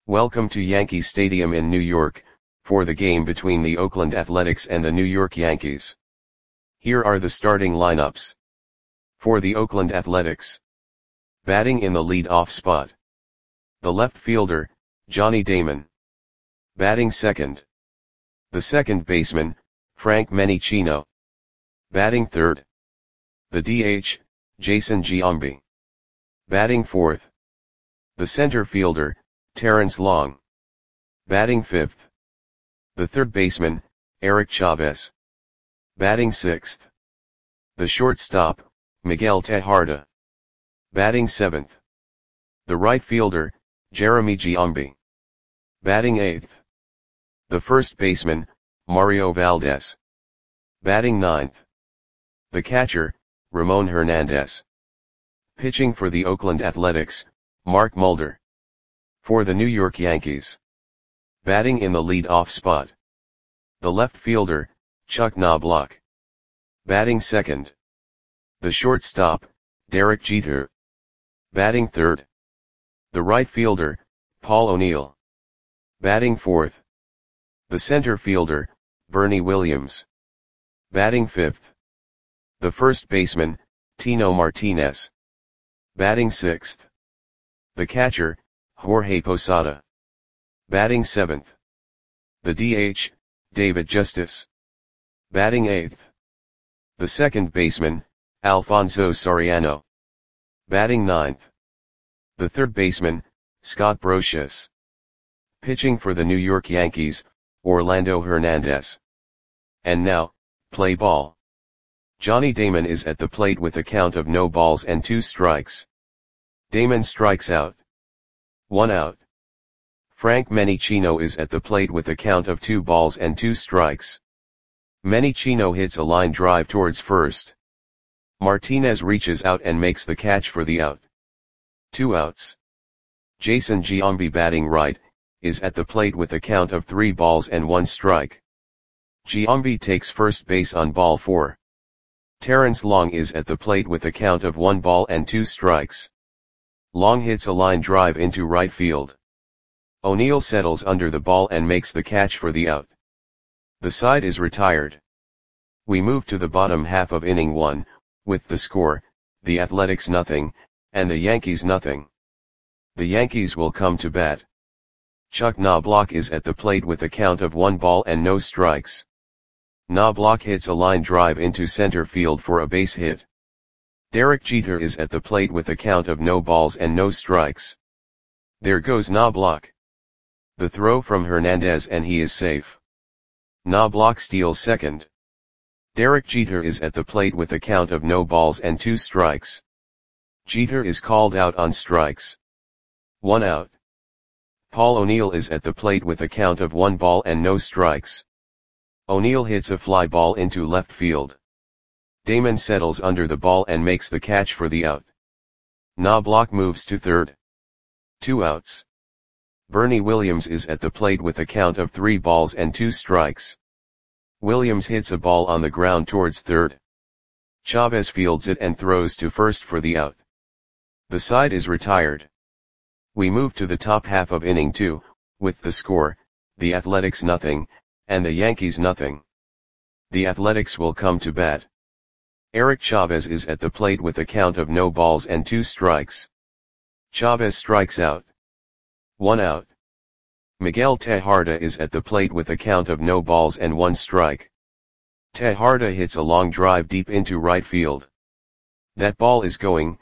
Welcome to Yankee Stadium in New York, for the game between the Oakland Athletics and the New York Yankees. Here are the starting lineups. For the Oakland Athletics. Batting in the lead-off spot. The left fielder, Johnny Damon. Batting second. The second baseman, Frank Menechino. Batting third. The DH, Jason Giambi. Batting fourth. The center fielder, Terrence Long. Batting fifth. The third baseman, Eric Chavez. Batting sixth. The shortstop, Miguel Tejada. Batting seventh. The right fielder, Jeremy Giambi. Batting eighth. The first baseman, Mario Valdez. Batting ninth. The catcher, Ramon Hernandez. Pitching for the Oakland Athletics, Mark Mulder. For the New York Yankees. Batting in the lead-off spot. The left fielder, Chuck Knobloch. Batting second. The shortstop, Derek Jeter. Batting third. The right fielder, Paul O'Neill. Batting fourth. The center fielder, Bernie Williams. Batting fifth. The first baseman, Tino Martinez. Batting sixth. The catcher, Jorge Posada. Batting seventh. The DH, David Justice. Batting eighth. The second baseman, Alfonso Soriano. Batting ninth. The third baseman, Scott Brosius. Pitching for the New York Yankees, Orlando Hernandez. And now, play ball. Johnny Damon is at the plate with a count of no balls and 2 strikes. Damon strikes out. 1 out. Frank Menechino is at the plate with a count of 2 balls and 2 strikes. Menechino hits a line drive towards first. Martinez reaches out and makes the catch for the out. 2 outs. Jason Giambi, batting right, is at the plate with a count of 3 balls and 1 strike. Giambi takes first base on ball 4. Terrence Long is at the plate with a count of 1 ball and 2 strikes. Long hits a line drive into right field. O'Neill settles under the ball and makes the catch for the out. The side is retired. We move to the bottom half of inning 1, with the score, the Athletics 0, and the Yankees 0. The Yankees will come to bat. Chuck Knobloch is at the plate with a count of 1 ball and no strikes. Knobloch hits a line drive into center field for a base hit. Derek Jeter is at the plate with a count of no balls and no strikes. There goes Knobloch. The throw from Hernandez and he is safe. Knobloch steals second. Derek Jeter is at the plate with a count of no balls and 2 strikes. Jeter is called out on strikes. 1 out. Paul O'Neill is at the plate with a count of 1 ball and no strikes. O'Neill hits a fly ball into left field. Damon settles under the ball and makes the catch for the out. Knobloch moves to third. 2 outs. Bernie Williams is at the plate with a count of 3 balls and 2 strikes. Williams hits a ball on the ground towards third. Chavez fields it and throws to first for the out. The side is retired. We move to the top half of inning 2, with the score, the Athletics 0, and the Yankees 0. The Athletics will come to bat. Eric Chavez is at the plate with a count of no balls and 2 strikes. Chavez strikes out. 1 out. Miguel Tejada is at the plate with a count of no balls and 1 strike. Tejada hits a long drive deep into right field. That ball is gone.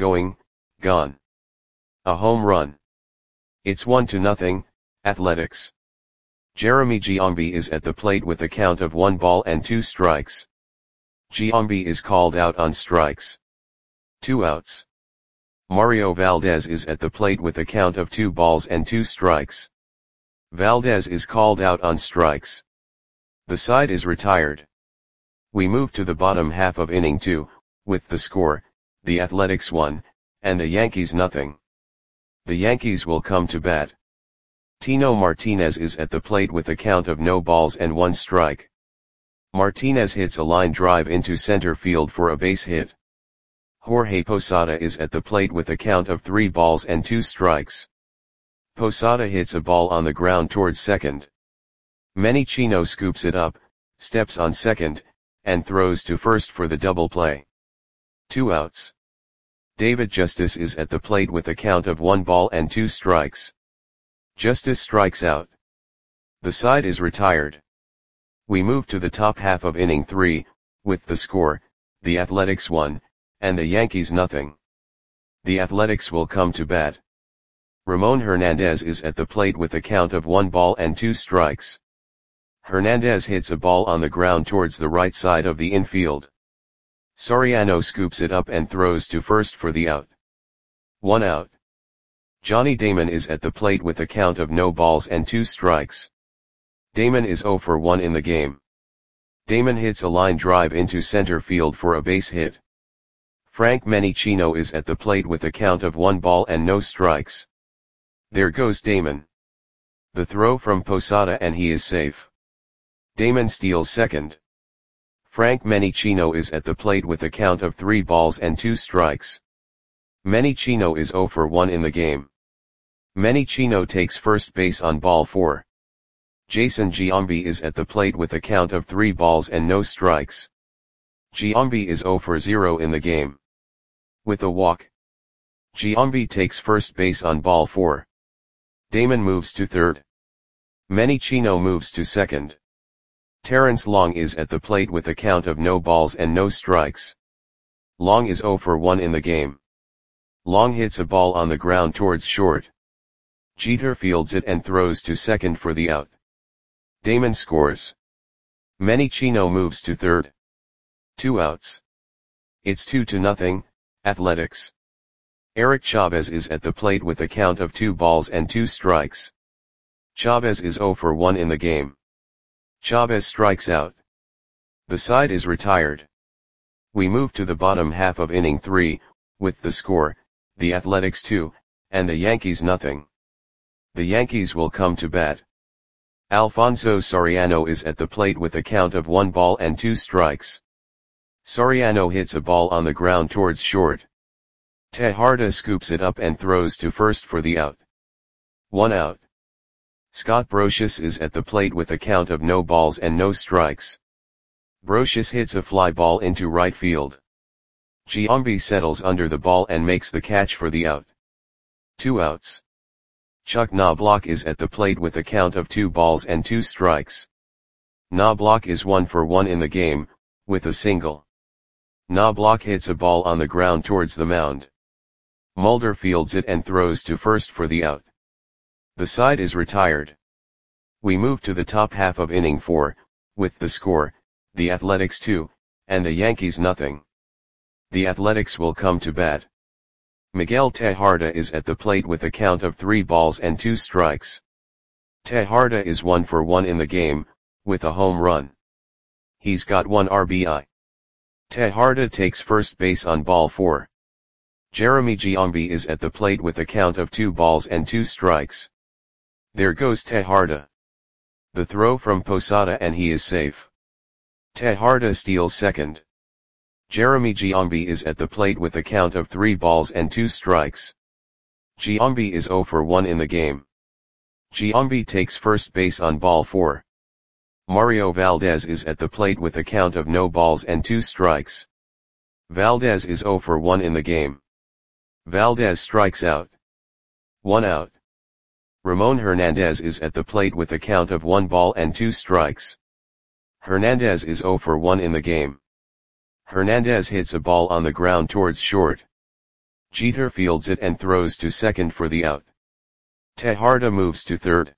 A home run. It's 1-0, Athletics. Jeremy Giambi is at the plate with a count of 1 ball and 2 strikes. Giambi is called out on strikes. 2 outs. Mario Valdez is at the plate with a count of 2 balls and 2 strikes. Valdez is called out on strikes. The side is retired. We move to the bottom half of inning 2, with the score, the Athletics 1, and the Yankees 0. The Yankees will come to bat. Tino Martinez is at the plate with a count of no balls and 1 strike. Martinez hits a line drive into center field for a base hit. Jorge Posada is at the plate with a count of 3 balls and 2 strikes. Posada hits a ball on the ground towards second. Manny Chino scoops it up, steps on second, and throws to first for the double play. 2 outs. David Justice is at the plate with a count of 1 ball and 2 strikes. Justice strikes out. The side is retired. We move to the top half of inning 3, with the score, the Athletics 1, and the Yankees nothing. The Athletics will come to bat. Ramon Hernandez is at the plate with a count of 1 ball and 2 strikes. Hernandez hits a ball on the ground towards the right side of the infield. Soriano scoops it up and throws to first for the out. 1 out. Johnny Damon is at the plate with a count of no balls and 2 strikes. Damon is 0 for 1 in the game. Damon hits a line drive into center field for a base hit. Frank Manny Chino is at the plate with a count of 1 ball and no strikes. There goes Damon. The throw from Posada and he is safe. Damon steals second. Frank Manny Chino is at the plate with a count of 3 balls and 2 strikes. Manny Chino is 0 for 1 in the game. Manny Chino takes first base on ball 4. Jason Giambi is at the plate with a count of 3 balls and no strikes. Giambi is 0 for 0 in the game. With a walk. Giambi takes first base on ball 4. Damon moves to third. Manny Chino moves to second. Terrence Long is at the plate with a count of no balls and no strikes. Long is 0 for 1 in the game. Long hits a ball on the ground towards short. Jeter fields it and throws to second for the out. Damon scores. Manny Chino moves to third. 2 outs. It's 2-0, Athletics. Eric Chavez is at the plate with a count of 2 balls and 2 strikes. Chavez is 0 for 1 in the game. Chavez strikes out. The side is retired. We move to the bottom half of inning 3, with the score, the Athletics 2, and the Yankees nothing. The Yankees will come to bat. Alfonso Soriano is at the plate with a count of 1 ball and 2 strikes. Soriano hits a ball on the ground towards short. Tejada scoops it up and throws to first for the out. 1 out. Scott Brosius is at the plate with a count of no balls and no strikes. Brosius hits a fly ball into right field. Giambi settles under the ball and makes the catch for the out. 2 outs. Chuck Knobloch is at the plate with a count of 2 balls and 2 strikes. Knobloch is 1 for 1 in the game, with a single. Knobloch hits a ball on the ground towards the mound. Mulder fields it and throws to first for the out. The side is retired. We move to the top half of inning 4, with the score, the Athletics 2, and the Yankees nothing. The Athletics will come to bat. Miguel Tejada is at the plate with a count of 3 balls and 2 strikes. Tejada is 1 for 1 in the game, with a home run. He's got 1 RBI. Tejada takes first base on ball 4. Jeremy Giambi is at the plate with a count of 2 balls and 2 strikes. There goes Tejada. The throw from Posada and he is safe. Tejada steals second. Jeremy Giambi is at the plate with a count of 3 balls and 2 strikes. Giambi is 0 for 1 in the game. Giambi takes first base on ball 4. Mario Valdez is at the plate with a count of no balls and 2 strikes. Valdez is 0 for 1 in the game. Valdez strikes out. 1 out. Ramon Hernandez is at the plate with a count of 1 ball and 2 strikes. Hernandez is 0 for 1 in the game. Hernandez hits a ball on the ground towards short. Jeter fields it and throws to second for the out. Tejada moves to third.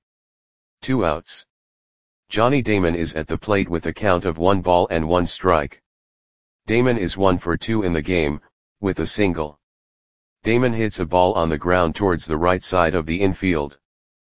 2 outs. Johnny Damon is at the plate with a count of 1 ball and 1 strike. Damon is 1 for 2 in the game, with a single. Damon hits a ball on the ground towards the right side of the infield.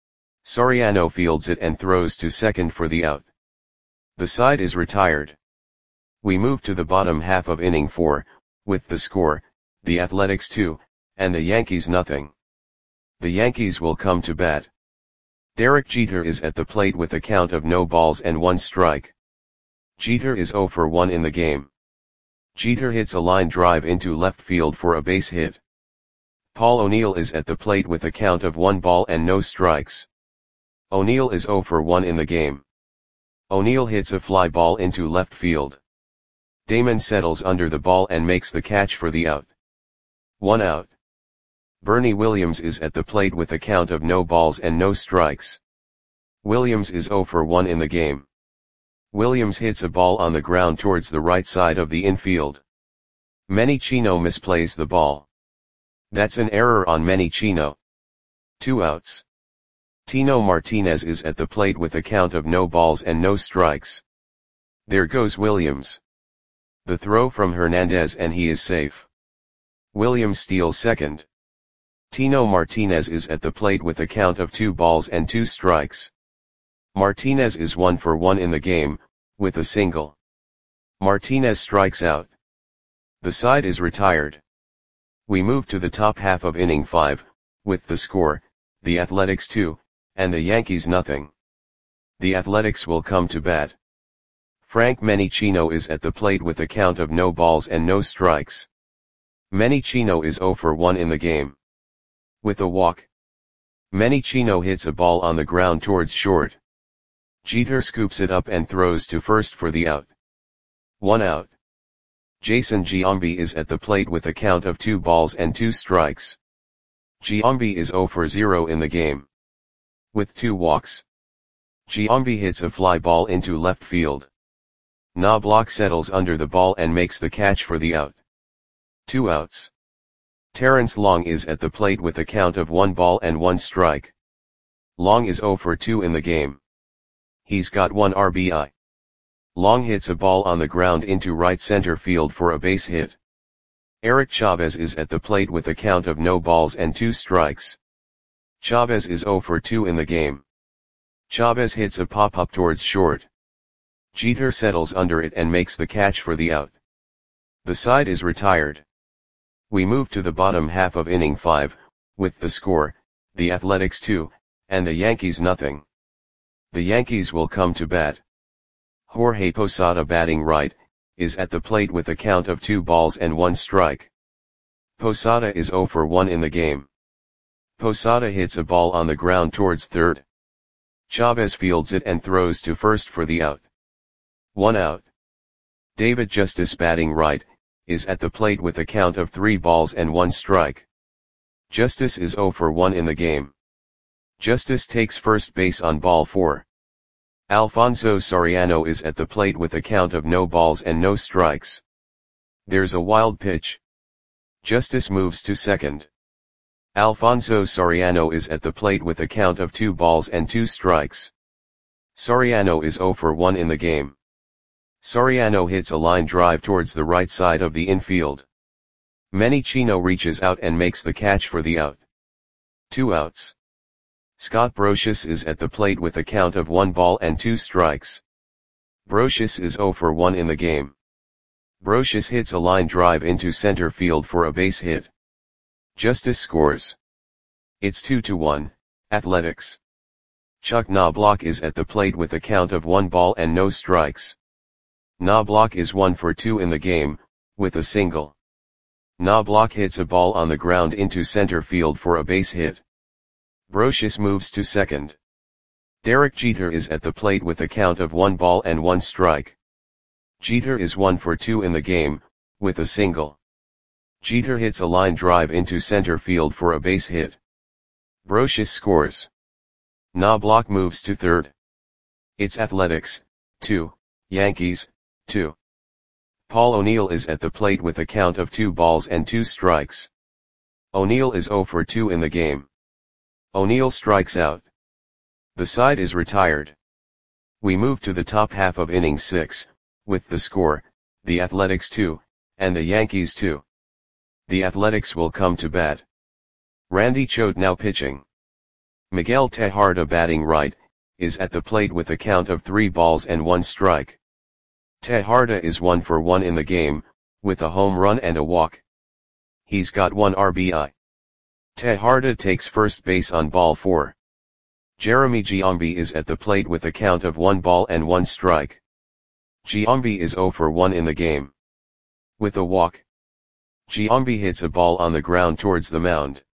Soriano fields it and throws to second for the out. The side is retired. We move to the bottom half of inning 4, with the score, the Athletics 2, and the Yankees nothing. The Yankees will come to bat. Derek Jeter is at the plate with a count of no balls and 1 strike. Jeter is 0 for 1 in the game. Jeter hits a line drive into left field for a base hit. Paul O'Neill is at the plate with a count of 1 ball and no strikes. O'Neill is 0 for 1 in the game. O'Neill hits a fly ball into left field. Damon settles under the ball and makes the catch for the out. 1 out. Bernie Williams is at the plate with a count of no balls and no strikes. Williams is 0 for 1 in the game. Williams hits a ball on the ground towards the right side of the infield. Manny Chino misplays the ball. That's an error on Manny Chino. 2 outs. Tino Martinez is at the plate with a count of no balls and no strikes. There goes Williams. The throw from Hernandez and he is safe. Williams steals second. Tino Martinez is at the plate with a count of 2 balls and 2 strikes. Martinez is 1 for 1 in the game, with a single. Martinez strikes out. The side is retired. We move to the top half of inning 5, with the score, the Athletics 2, and the Yankees nothing. The Athletics will come to bat. Frank Manny Chino is at the plate with a count of no balls and no strikes. Manny Chino is 0 for 1 in the game. With a walk. Manny Chino hits a ball on the ground towards short. Jeter scoops it up and throws to first for the out. 1 out. Jason Giambi is at the plate with a count of 2 balls and 2 strikes. Giambi is 0 for 0 in the game. With 2 walks. Giambi hits a fly ball into left field. Knobloch settles under the ball and makes the catch for the out. 2 outs. Terrence Long is at the plate with a count of 1 ball and 1 strike. Long is 0 for 2 in the game. He's got 1 RBI. Long hits a ball on the ground into right center field for a base hit. Eric Chavez is at the plate with a count of no balls and 2 strikes. Chavez is 0 for 2 in the game. Chavez hits a pop-up towards short. Jeter settles under it and makes the catch for the out. The side is retired. We move to the bottom half of inning 5, with the score, the Athletics 2, and the Yankees nothing. The Yankees will come to bat. Jorge Posada batting right, is at the plate with a count of 2 balls and 1 strike. Posada is 0 for 1 in the game. Posada hits a ball on the ground towards third. Chavez fields it and throws to first for the out. 1 out. David Justice batting right, is at the plate with a count of 3 balls and 1 strike. Justice is 0 for 1 in the game. Justice takes first base on ball 4. Alfonso Soriano is at the plate with a count of no balls and no strikes. There's a wild pitch. Justice moves to second. Alfonso Soriano is at the plate with a count of 2 balls and 2 strikes. Soriano is 0 for 1 in the game. Soriano hits a line drive towards the right side of the infield. Manny Chino reaches out and makes the catch for the out. 2 outs. Scott Brosius is at the plate with a count of 1 ball and 2 strikes. Brosius is 0 for 1 in the game. Brosius hits a line drive into center field for a base hit. Justice scores. It's 2-1, Athletics. Chuck Knobloch is at the plate with a count of 1 ball and no strikes. Knobloch is 1 for 2 in the game, with a single. Knobloch hits a ball on the ground into center field for a base hit. Brosius moves to second. Derek Jeter is at the plate with a count of 1 ball and 1 strike. Jeter is 1 for 2 in the game, with a single. Jeter hits a line drive into center field for a base hit. Brosius scores. Knobloch moves to third. It's Athletics, 2, Yankees, 2. Paul O'Neill is at the plate with a count of 2 balls and 2 strikes. O'Neill is 0 for 2 in the game. O'Neill strikes out. The side is retired. We move to the top half of inning 6, with the score, the Athletics 2, and the Yankees 2. The Athletics will come to bat. Randy Choate now pitching. Miguel Tejada batting right, is at the plate with a count of 3 balls and 1 strike. Tejada is 1 for 1 in the game, with a home run and a walk. He's got 1 RBI. Tejada takes first base on ball 4. Jeremy Giambi is at the plate with a count of 1 ball and 1 strike. Giambi is 0 for 1 in the game. With a walk. Giambi hits a ball on the ground towards the mound.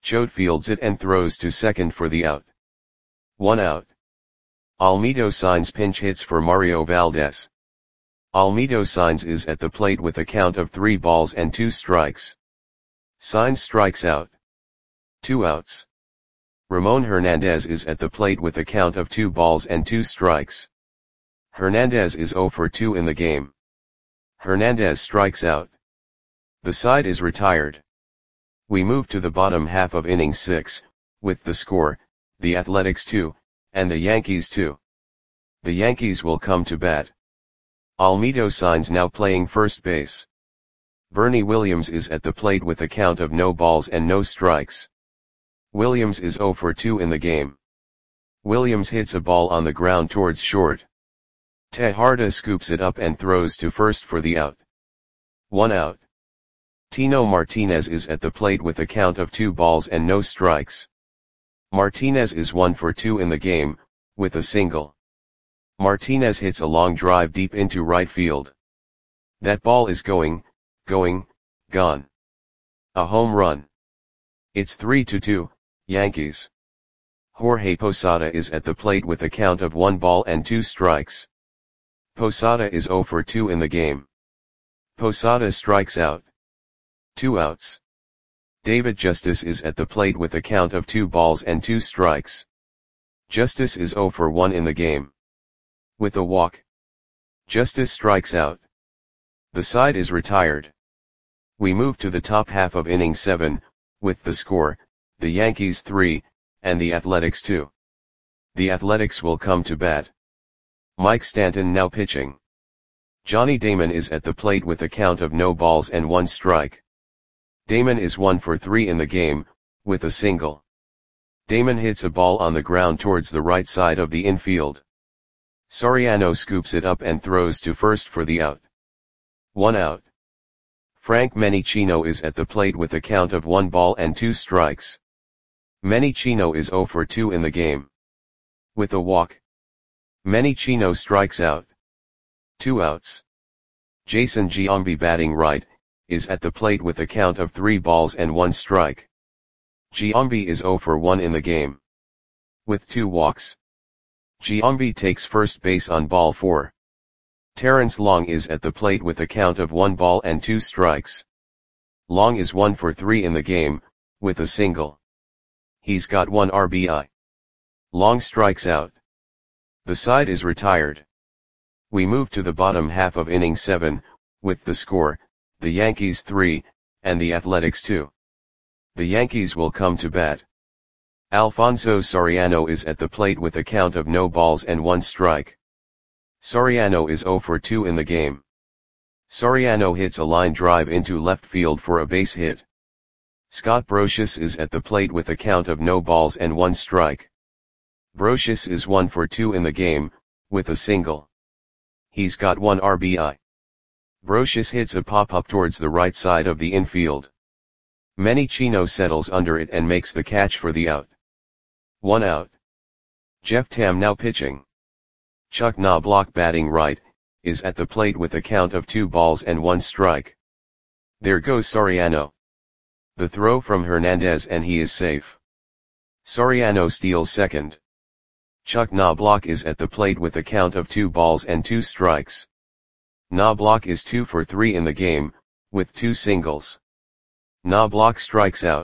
Choate fields it and throws to second for the out. 1 out. Almedo signs pinch hits for Mario Valdez. Almedo signs is at the plate with a count of 3 balls and 2 strikes. Signs strikes out. 2 outs. Ramon Hernandez is at the plate with a count of 2 balls and 2 strikes. Hernandez is 0 for 2 in the game. Hernandez strikes out. The side is retired. We move to the bottom half of inning 6, with the score, the Athletics 2, and the Yankees 2. The Yankees will come to bat. Almedo signs now playing first base. Bernie Williams is at the plate with a count of no balls and no strikes. Williams is 0 for 2 in the game. Williams hits a ball on the ground towards short. Tejada scoops it up and throws to first for the out. 1 out. Tino Martinez is at the plate with a count of 2 balls and no strikes. Martinez is 1 for 2 in the game, with a single. Martinez hits a long drive deep into right field. That ball is gone. A home run. It's 3-2, Yankees. Jorge Posada is at the plate with a count of 1 ball and 2 strikes. Posada is 0 for 2 in the game. Posada strikes out. 2 outs. David Justice is at the plate with a count of 2 balls and 2 strikes. Justice is 0 for 1 in the game. With a walk. Justice strikes out. The side is retired. We move to the top half of inning 7, with the score, the Yankees 3, and the Athletics 2. The Athletics will come to bat. Mike Stanton now pitching. Johnny Damon is at the plate with a count of no balls and 1 strike. Damon is 1 for 3 in the game, with a single. Damon hits a ball on the ground towards the right side of the infield. Soriano scoops it up and throws to first for the out. 1 out. Frank Menichino is at the plate with a count of 1 ball and 2 strikes. Menichino is 0 for 2 in the game. With a walk. Menichino strikes out. 2 outs. Jason Giambi batting right, is at the plate with a count of 3 balls and 1 strike. Giambi is 0 for 1 in the game. With 2 walks. Giambi takes first base on ball 4. Terrence Long is at the plate with a count of 1 ball and 2 strikes. Long is 1 for 3 in the game, with a single. He's got 1 RBI. Long strikes out. The side is retired. We move to the bottom half of inning 7, with the score, the Yankees 3, and the Athletics 2. The Yankees will come to bat. Alfonso Soriano is at the plate with a count of no balls and 1 strike. Soriano is 0 for 2 in the game. Soriano hits a line drive into left field for a base hit. Scott Brosius is at the plate with a count of no balls and 1 strike. Brosius is 1 for 2 in the game, with a single. He's got 1 RBI. Brosius hits a pop-up towards the right side of the infield. Menichino settles under it and makes the catch for the out. 1 out. Jeff Tam now pitching. Chuck Knobloch batting right, is at the plate with a count of 2 balls and 1 strike. There goes Soriano. The throw from Hernandez and he is safe. Soriano steals second. Chuck Knobloch is at the plate with a count of 2 balls and 2 strikes. Knobloch is 2 for 3 in the game, with 2 singles. Knobloch strikes out.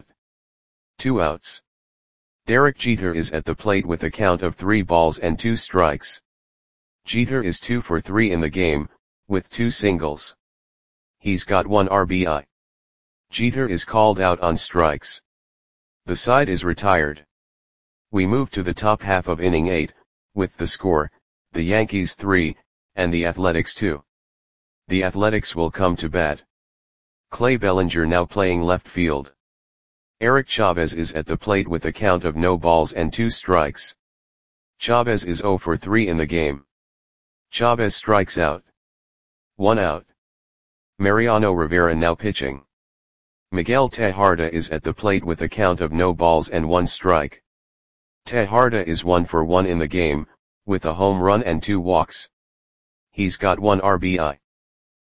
2 outs. Derek Jeter is at the plate with a count of 3 balls and 2 strikes. Jeter is 2 for 3 in the game, with 2 singles. He's got 1 RBI. Jeter is called out on strikes. The side is retired. We move to the top half of inning 8, with the score, the Yankees 3, and the Athletics 2. The Athletics will come to bat. Clay Bellinger now playing left field. Eric Chavez is at the plate with a count of no balls and 2 strikes. Chavez is 0 for 3 in the game. Chavez strikes out. 1 out. Mariano Rivera now pitching. Miguel Tejada is at the plate with a count of no balls and 1 strike. Tejada is 1 for 1 in the game, with a home run and 2 walks. He's got 1 RBI.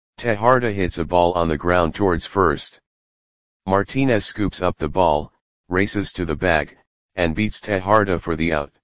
Tejada hits a ball on the ground towards first. Martinez scoops up the ball, races to the bag, and beats Tejada for the out.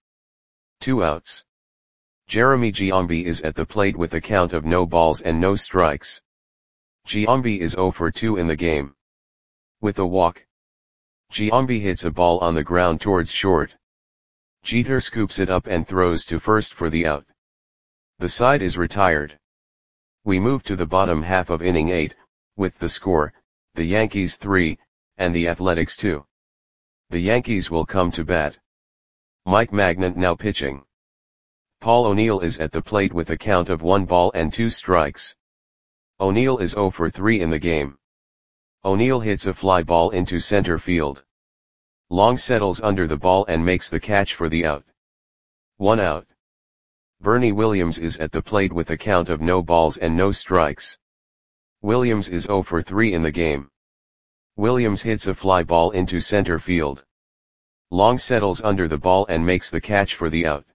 2 outs. Jeremy Giambi is at the plate with a count of no balls and no strikes. Giambi is 0 for 2 in the game. With a walk, Giambi hits a ball on the ground towards short. Jeter scoops it up and throws to first for the out. The side is retired. We move to the bottom half of inning 8, with the score, the Yankees 3, and the Athletics 2. The Yankees will come to bat. Mike Magnant now pitching. Paul O'Neill is at the plate with a count of 1 ball and 2 strikes. O'Neill is 0 for 3 in the game. O'Neill hits a fly ball into center field. Long settles under the ball and makes the catch for the out. 1 out. Bernie Williams is at the plate with a count of no balls and no strikes. Williams is 0 for 3 in the game. Williams hits a fly ball into center field. Long settles under the ball and makes the catch for the out.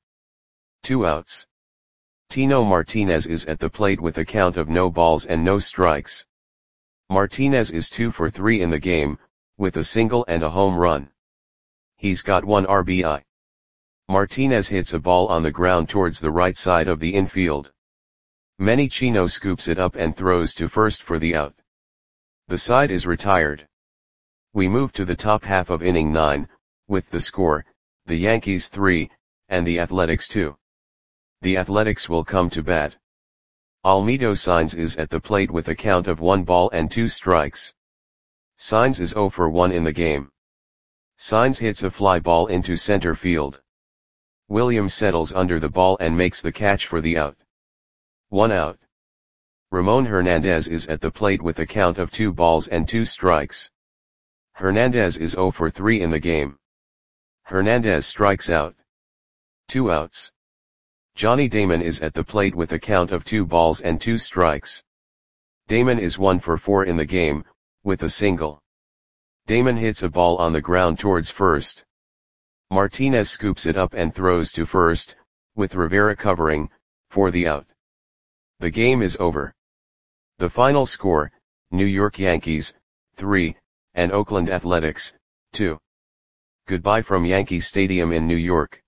2 outs. Tino Martinez is at the plate with a count of no balls and no strikes. Martinez is 2 for 3 in the game, with a single and a home run. He's got 1 RBI. Martinez hits a ball on the ground towards the right side of the infield. Manny Chino scoops it up and throws to first for the out. The side is retired. We move to the top half of inning 9, with the score, the Yankees 3, and the Athletics 2. The Athletics will come to bat. Almedo Sainz is at the plate with a count of 1 ball and 2 strikes. Sainz is 0 for 1 in the game. Sainz hits a fly ball into center field. Williams settles under the ball and makes the catch for the out. 1 out. Ramon Hernandez is at the plate with a count of 2 balls and 2 strikes. Hernandez is 0 for 3 in the game. Hernandez strikes out. 2 outs. Johnny Damon is at the plate with a count of 2 balls and 2 strikes. Damon is 1 for 4 in the game, with a single. Damon hits a ball on the ground towards first. Martinez scoops it up and throws to first, with Rivera covering, for the out. The game is over. The final score, New York Yankees, 3, and Oakland Athletics, 2. Goodbye from Yankee Stadium in New York.